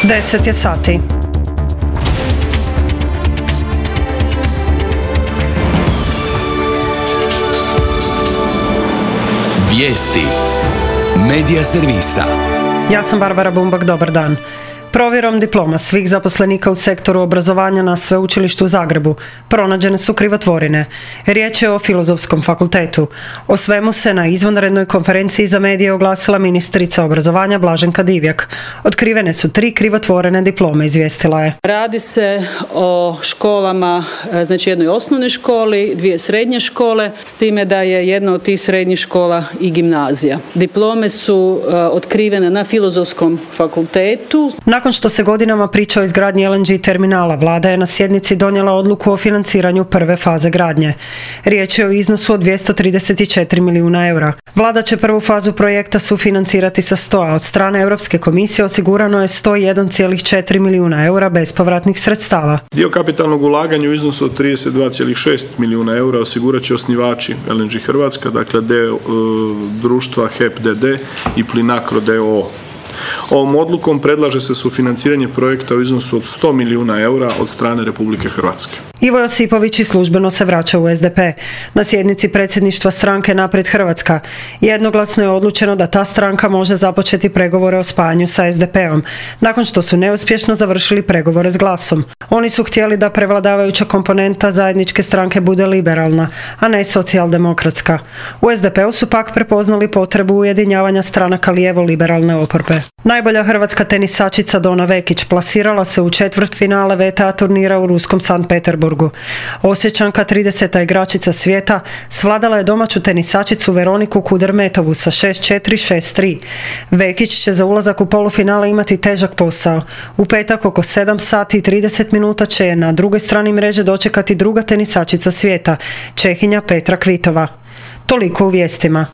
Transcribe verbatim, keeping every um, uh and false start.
deset je sati. Vijesti Medija servisa. Ja sam Barbara Bumbak, dobar dan. Provjerom diploma svih zaposlenika u sektoru obrazovanja na Sveučilištu u Zagrebu pronađene su krivotvorine. Riječ je o Filozofskom fakultetu. O svemu se na izvanrednoj konferenciji za medije oglasila ministrica obrazovanja Blaženka Divjak. Otkrivene su tri krivotvorene diplome, izvijestila je. Radi se o školama, znači jednoj osnovnoj školi, dvije srednje škole, s time da je jedna od tih srednjih škola i gimnazija. Diplome su otkrivene na Filozofskom fakultetu. Nakon što se godinama priča o izgradnji L N G terminala, vlada je na sjednici donijela odluku o financiranju prve faze gradnje. Riječ je o iznosu od dvjesto trideset četiri milijuna eura. Vlada će prvu fazu projekta sufinancirati sa sto, a od strane Europske komisije osigurano je sto jedan zarez četiri milijuna eura bespovratnih sredstava. Dio kapitalnog ulaganja u iznosu od trideset dva zarez šest milijuna eura osigurat će osnivači L N G Hrvatska, dakle D, e, društva H E P d d i Plinacro d o o. Ovom odlukom predlaže se sufinanciranje projekta u iznosu od sto milijuna eura od strane Republike Hrvatske. Ivo Josipović i službeno se vraća u S D P. Na sjednici predsjedništva stranke Naprijed Hrvatska jednoglasno je odlučeno da ta stranka može započeti pregovore o spajanju sa S D P-om, nakon što su neuspješno završili pregovore s Glasom. Oni su htjeli da prevladavajuća komponenta zajedničke stranke bude liberalna, a ne socijaldemokratska. U S D P-u su pak prepoznali potrebu ujedinjavanja stranaka lijevo-liberalne oporbe. Najbolja hrvatska tenisačica Dona Vekić plasirala se u četvrtfinale V T A turnira u ruskom Sankt Peterburgu. Osječanka, trideseta igračica svijeta, svladala je domaću tenisačicu Veroniku Kudermetovu sa šest četiri šest tri. Vekić će za ulazak u polufinale imati težak posao. U petak oko sedam sati i trideset minuta će je na drugoj strani mreže dočekati druga tenisačica svijeta, Čehinja Petra Kvitova. Toliko u vijestima.